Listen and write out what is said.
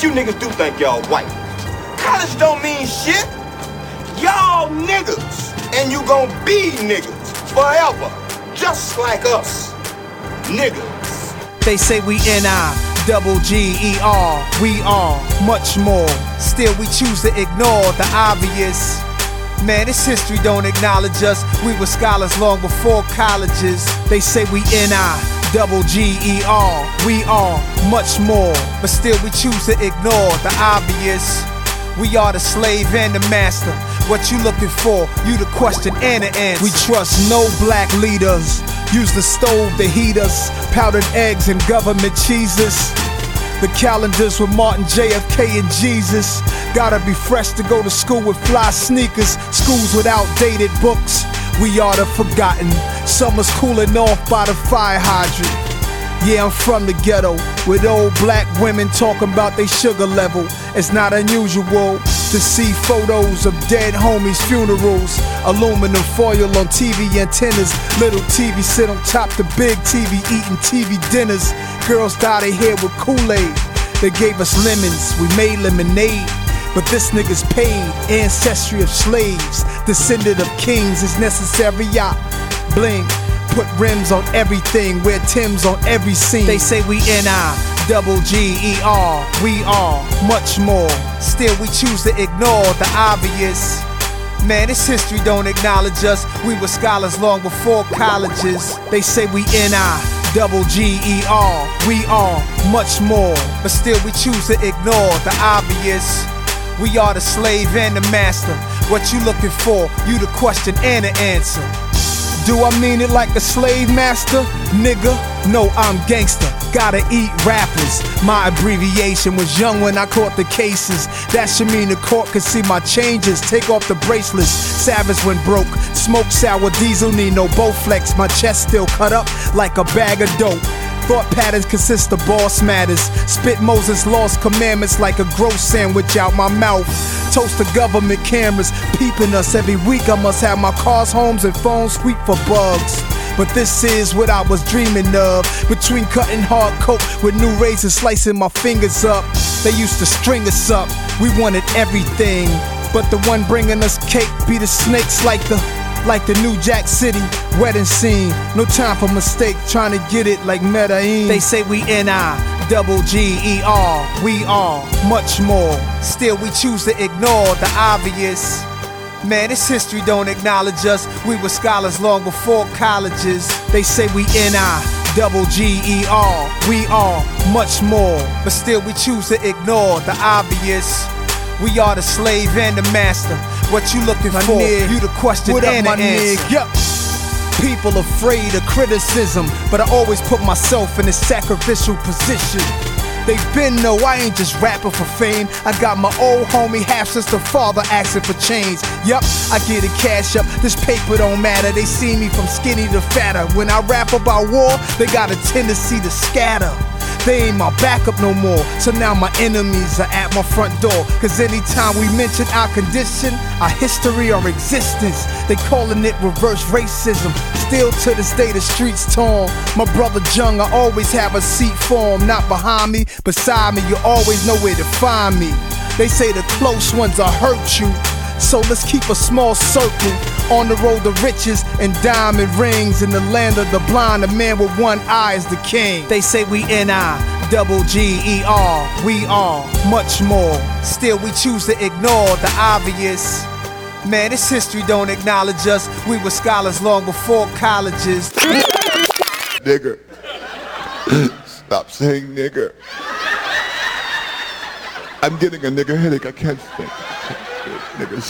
But you niggas do think y'all white. College don't mean shit. Y'all niggas. And you gon' be niggas forever. Just like us. Niggas. They say we N-I-double-G-E-R. We are much more. Still we choose to ignore the obvious. Man, this history don't acknowledge us. We were scholars long before colleges. They say we N-I-double-G-E-R. We are much more. But still we choose to ignore the obvious. We are the slave and the master. What you looking for? You the question and the answer. We trust no black leaders. Use the stove to heat us. Powdered eggs and government cheeses. The calendars with Martin, JFK, and Jesus. Gotta be fresh to go to school with fly sneakers. Schools with outdated books. We are the forgotten. Summer's cooling off by the fire hydrant. Yeah, I'm from the ghetto, with old black women talking about their sugar level. It's not unusual to see photos of dead homies' funerals. Aluminum foil on TV antennas. Little TV sit on top the big TV, eating TV dinners. Girls dye their hair with Kool-Aid. They gave us lemons, we made lemonade. But this nigga's paid. Ancestry of slaves, descendant of kings is necessary. Bling. Put rims on everything, wear Timbs on every scene. They say we N-I-double-G-E-R. We are much more. Still we choose to ignore the obvious. Man, this history don't acknowledge us. We were scholars long before colleges. They say we N-I-double-G-E-R. We are much more. But still we choose to ignore the obvious. We are the slave and the master. What you looking for? You the question and the answer. Do I mean it like a slave master? Nigga, no, I'm gangster. Gotta eat rappers. My abbreviation was young when I caught the cases. That should mean the court could see my changes. Take off the bracelets. Savage when broke. Smoke sour diesel, need no Bowflex. My chest still cut up like a bag of dope. Thought patterns consist of boss matters. Spit Moses' lost commandments like a gross sandwich out my mouth. Toast the government cameras peeping us every week. I must have my cars, homes, and phones sweep for bugs. But this is what I was dreaming of. Between cutting hard coke with new razors slicing my fingers up. They used to string us up. We wanted everything. But the one bringing us cake be the snakes like the New Jack City wedding scene. No time for mistake, trying to get it like Medellin. They say we N-I-double-G-E-R. We are much more. Still we choose to ignore the obvious. Man, this history don't acknowledge us. We were scholars long before colleges. They say we N-I-double-G-E-R. We are much more. But still we choose to ignore the obvious. We are the slave and the master. What you looking for? You the question and the answer. Yep. People afraid of criticism, but I always put myself in a sacrificial position. They been know I ain't just rapping for fame. I got my old homie half-sister father asking for change. Yup, I get it cash up, this paper don't matter. They see me from skinny to fatter. When I rap about war, they got a tendency to scatter. They ain't my backup no more, so now my enemies are at my front door. Cause anytime we mention our condition, our history, our existence, they calling it reverse racism. Still to this day the streets torn. My brother Jung, I always have a seat for him. Not behind me, beside me, you always know where to find me. They say the close ones will hurt you, so let's keep a small circle. On the road to riches and diamond rings. In the land of the blind, a man with one eye is the king. They say we N-I-double-G-E-R. We are much more. Still we choose to ignore the obvious. Man, this history don't acknowledge us. We were scholars long before colleges. Nigger. Stop saying nigger. I'm getting a nigger headache. I can't think. Nigger.